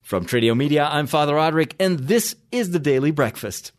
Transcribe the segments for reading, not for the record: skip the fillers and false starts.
From Tradio Media, I'm Father Roderick, and this is the Daily Breakfast.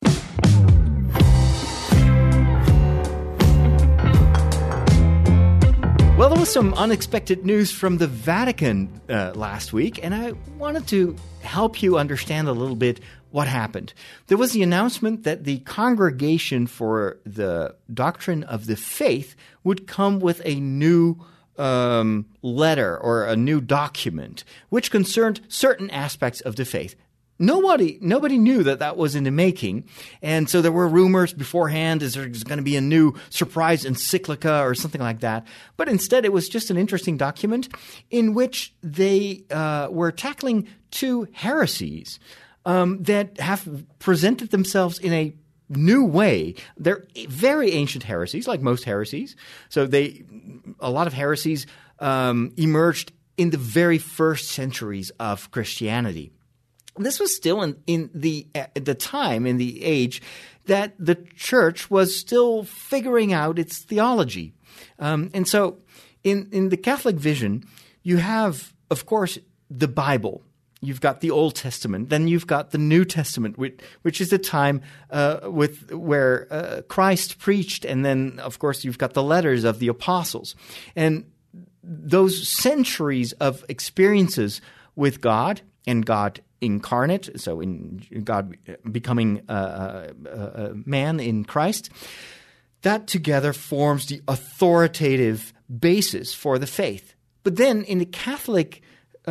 Well, there was some unexpected news from the Vatican last week, and I wanted to help you understand a little bit what happened. There was the announcement that the Congregation for the Doctrine of the Faith would come with a new letter or a new document which concerned certain aspects of the faith. Nobody knew that was in the making, and so there were rumors beforehand, is there going to be a new surprise encyclica or something like that? But instead, it was just an interesting document in which they were tackling two heresies that have presented themselves in a new way. They're very ancient heresies, like most heresies. So a lot of heresies emerged in the very first centuries of Christianity. This was still in the age that the church was still figuring out its theology. And so in the Catholic vision, you have, of course, the Bible. You've got the Old Testament. Then you've got the New Testament, which is the time where Christ preached. And then, of course, you've got the letters of the apostles. And those centuries of experiences with God and God incarnate, so in God becoming a man in Christ, that together forms the authoritative basis for the faith. But then in the Catholic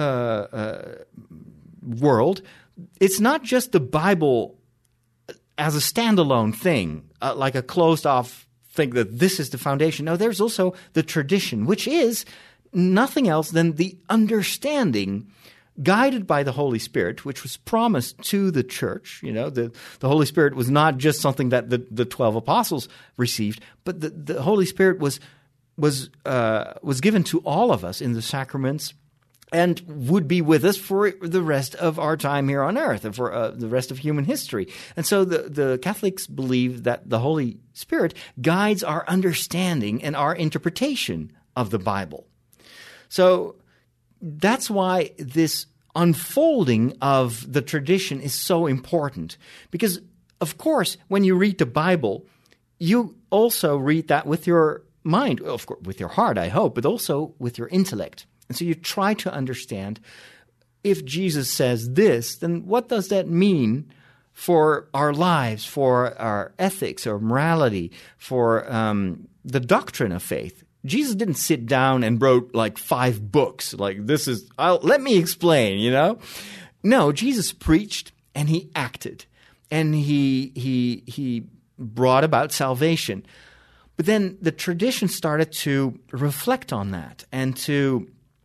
world, it's not just the Bible as a standalone thing, like a closed-off thing that this is the foundation. No, there's also the tradition, which is nothing else than the understanding guided by the Holy Spirit, which was promised to the church. You know, the Holy Spirit was not just something that the 12 apostles received, but the Holy Spirit was given to all of us in the sacraments and would be with us for the rest of our time here on earth and for the rest of human history. And so the Catholics believe that the Holy Spirit guides our understanding and our interpretation of the Bible. So that's why this unfolding of the tradition is so important. Because, of course, when you read the Bible, you also read that with your mind, of course, with your heart, I hope, but also with your intellect. And so you try to understand, if Jesus says this, then what does that mean for our lives, for our ethics or morality, for the doctrine of faith? Jesus didn't sit down and wrote like 5 books. Like, let me explain, you know? No, Jesus preached and he acted and he brought about salvation. But then the tradition started to reflect on that and to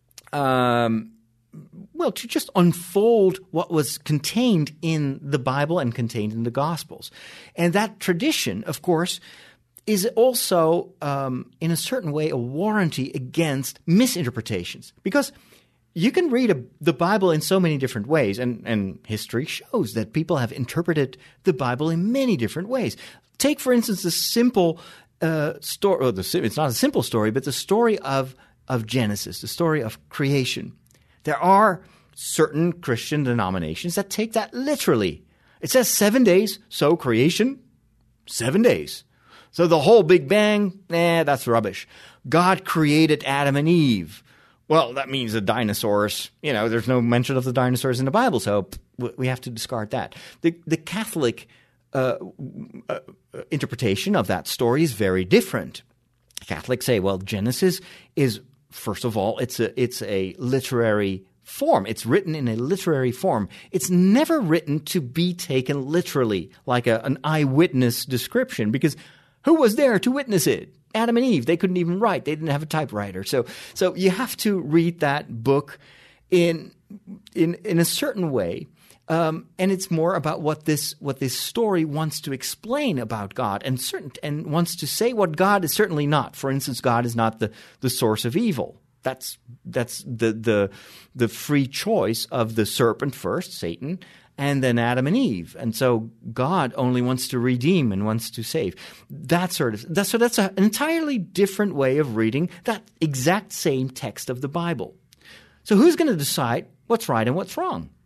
just unfold what was contained in the Bible and contained in the Gospels. And that tradition, of course, is also, in a certain way, a warranty against misinterpretations. Because you can read the Bible in so many different ways, and history shows that people have interpreted the Bible in many different ways. Take, for instance, the simple story, it's not a simple story, but the story of Genesis, the story of creation. There are certain Christian denominations that take that literally. It says 7 days, so creation, 7 days. So the whole Big Bang, that's rubbish. God created Adam and Eve. Well, that means the dinosaurs. You know, there's no mention of the dinosaurs in the Bible, so we have to discard that. The Catholic interpretation of that story is very different. Catholics say, well, Genesis is, first of all, it's a literary form. It's written in a literary form. It's never written to be taken literally, like an eyewitness description, because who was there to witness it? Adam and Eve. They couldn't even write. They didn't have a typewriter. So you have to read that book in a certain way, and it's more about what this story wants to explain about God, and wants to say what God is certainly not. For instance, God is not the source of evil. That's the free choice of the serpent first, Satan, and then Adam and Eve. And so God only wants to redeem and wants to save. That's an entirely different way of reading that exact same text of the Bible. So who's going to decide what's right and what's wrong?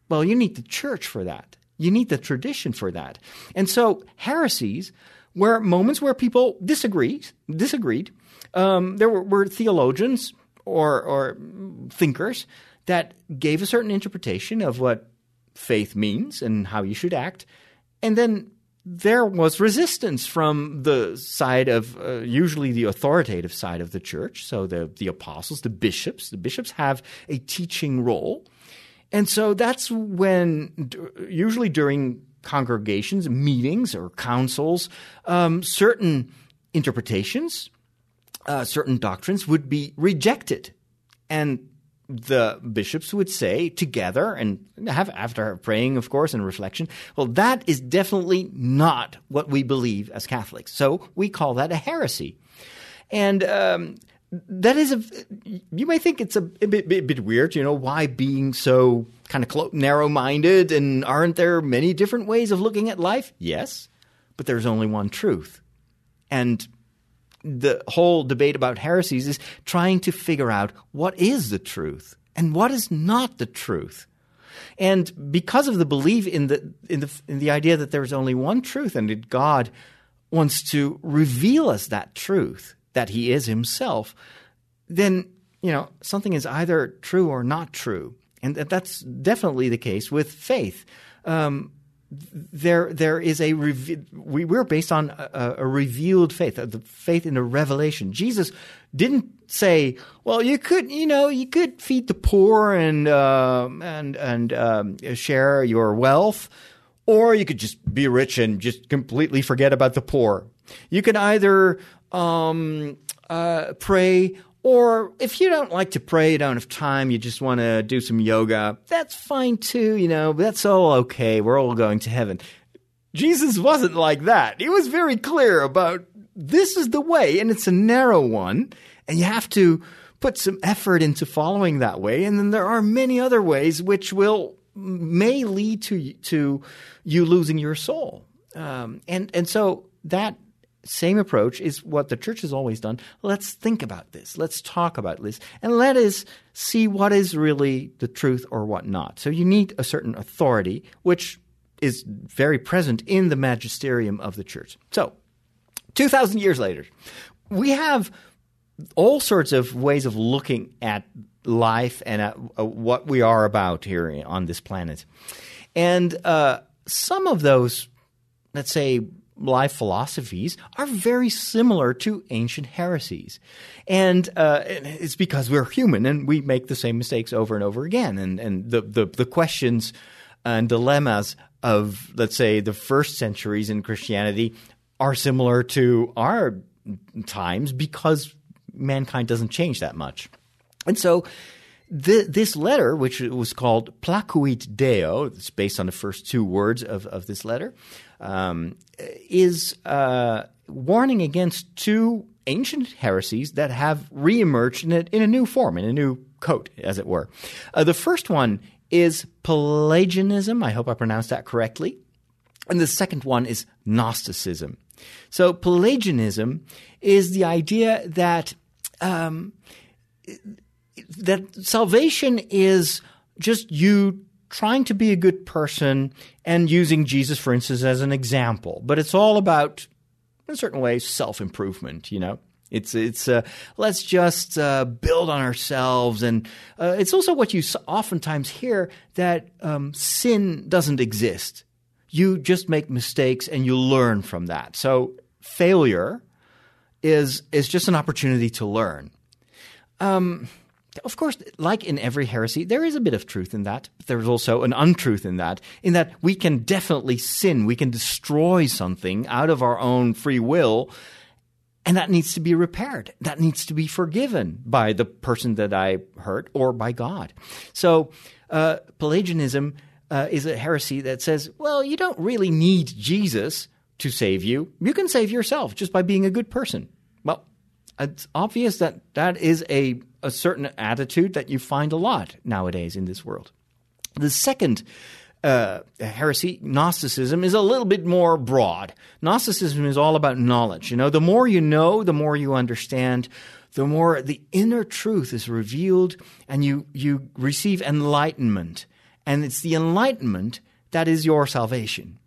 Well, you need the church for that. You need the tradition for that. And so heresies were moments where people disagreed. There were theologians or thinkers that gave a certain interpretation of what faith means and how you should act. And then there was resistance from the side of usually the authoritative side of the church. So the apostles, the bishops. The bishops have a teaching role. And so that's when, usually during congregations, meetings or councils, certain interpretations, certain doctrines would be rejected. And the bishops would say together, and after praying, of course, and reflection, well, that is definitely not what we believe as Catholics. So we call that a heresy. And that is you may think it's a bit weird, why being so kind of narrow-minded, and aren't there many different ways of looking at life? Yes, but there's only one truth. And the whole debate about heresies is trying to figure out what is the truth and what is not the truth. And because of the belief in the idea that there's only one truth and that God wants to reveal us that truth, that he is himself, then, something is either true or not true. And that's definitely the case with faith. There is we're based on a revealed faith, the faith in the revelation. Jesus didn't say, well, you could feed the poor and share your wealth, or you could just be rich and just completely forget about the poor. You could either pray, or if you don't like to pray, you don't have time, you just want to do some yoga, that's fine too, that's all okay. We're all going to heaven. Jesus wasn't like that. He was very clear about this is the way, and it's a narrow one, and you have to put some effort into following that way. And then there are many other ways which may lead to you losing your soul. And so that same approach is what the church has always done. Let's think about this. Let's talk about this. And let us see what is really the truth or what not. So you need a certain authority, which is very present in the magisterium of the church. So 2,000 years later, we have all sorts of ways of looking at life and at what we are about here on this planet. And some of those, let's say, life philosophies are very similar to ancient heresies. And it's because we're human and we make the same mistakes over and over again. And the questions and dilemmas of, let's say, the first centuries in Christianity are similar to our times because mankind doesn't change that much. And so this letter, which was called Placuit Deo, it's based on the first two words of this letter, is warning against two ancient heresies that have reemerged in a new form, in a new coat, as it were. The first one is Pelagianism. I hope I pronounced that correctly. And the second one is Gnosticism. So Pelagianism is the idea that salvation is just you trying to be a good person and using Jesus, for instance, as an example. But it's all about, in a certain way, self-improvement, It's let's just build on ourselves. And it's also what you oftentimes hear, that sin doesn't exist. You just make mistakes and you learn from that. So failure is just an opportunity to learn. Of course, like in every heresy, there is a bit of truth in that, but there's also an untruth in that we can definitely sin. We can destroy something out of our own free will, and that needs to be repaired. That needs to be forgiven by the person that I hurt or by God. So Pelagianism is a heresy that says, well, you don't really need Jesus to save you. You can save yourself just by being a good person. Well, it's obvious that is a certain attitude that you find a lot nowadays in this world. The second heresy, Gnosticism, is a little bit more broad. Gnosticism is all about knowledge. The more you know, the more you understand, the more the inner truth is revealed, and you receive enlightenment. and it's the enlightenment that is your salvation.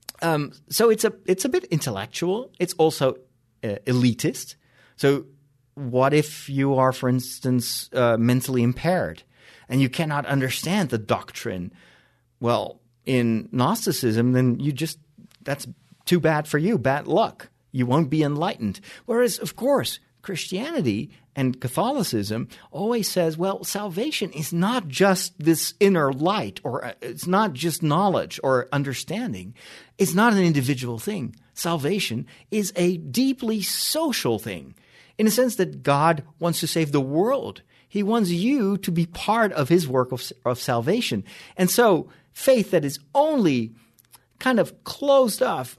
So it's a bit intellectual. It's also elitist. So what if you are, for instance, mentally impaired and you cannot understand the doctrine? Well, in Gnosticism, then that's too bad for you, bad luck. You won't be enlightened. Whereas, of course, Christianity and Catholicism always says, well, salvation is not just this inner light, or it's not just knowledge or understanding. It's not an individual thing. Salvation is a deeply social thing, in the sense that God wants to save the world. He wants you to be part of his work of salvation. And so faith that is only kind of closed off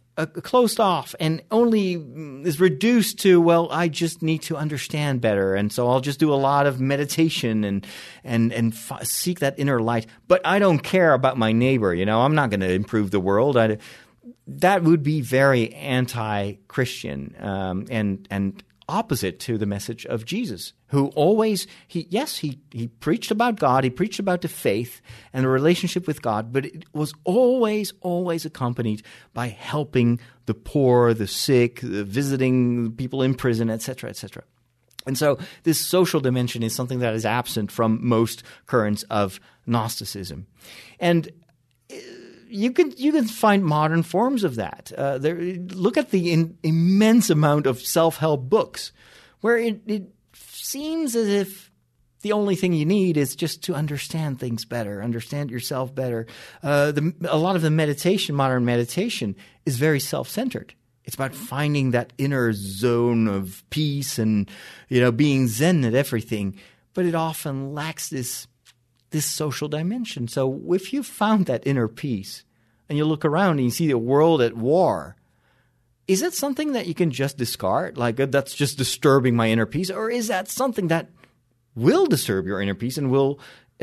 and only is reduced to, well, I just need to understand better, and so I'll just do a lot of meditation and seek that inner light. But I don't care about my neighbor. I'm not going to improve the world. That would be very anti-Christian and opposite to the message of Jesus, who always, he preached about God, he preached about the faith and the relationship with God, but it was always accompanied by helping the poor, the sick, visiting people in prison, etc., etc. And so this social dimension is something that is absent from most currents of Gnosticism. And you can find modern forms of that. Look at the immense amount of self-help books, where it seems as if the only thing you need is just to understand things better, understand yourself better. A lot of the modern meditation, is very self-centered. It's about finding that inner zone of peace and being zen at everything, but it often lacks this social dimension. So if you found that inner peace and you look around and you see the world at war, is it something that you can just discard? Like, that's just disturbing my inner peace? Or is that something that will disturb your inner peace and will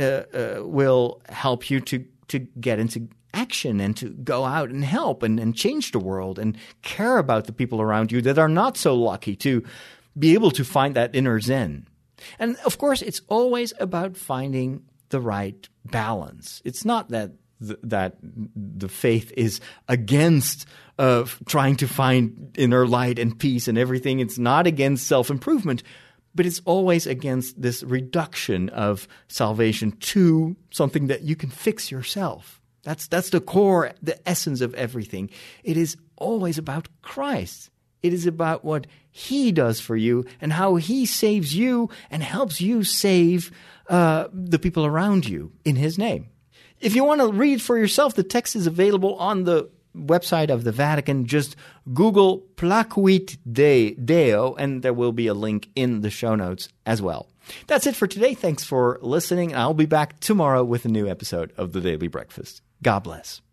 help you to get into action and to go out and help and change the world and care about the people around you that are not so lucky to be able to find that inner zen? And of course, it's always about finding the right balance. It's not that the faith is against trying to find inner light and peace and everything. It's not against self-improvement, but it's always against this reduction of salvation to something that you can fix yourself. That's the core, the essence of everything. It is always about Christ. It is about what he does for you and how he saves you and helps you save the people around you in his name. If you want to read for yourself, the text is available on the website of the Vatican. Just Google Placuit Deo, and there will be a link in the show notes as well. That's it for today. Thanks for listening. I'll be back tomorrow with a new episode of The Daily Breakfast. God bless.